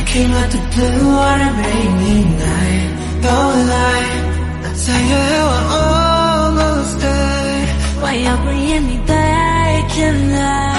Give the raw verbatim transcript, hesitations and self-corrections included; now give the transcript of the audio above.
came out the blue, wanna make me night. Don't lie, I tell you we're almost there. Why you're bringing me back at night?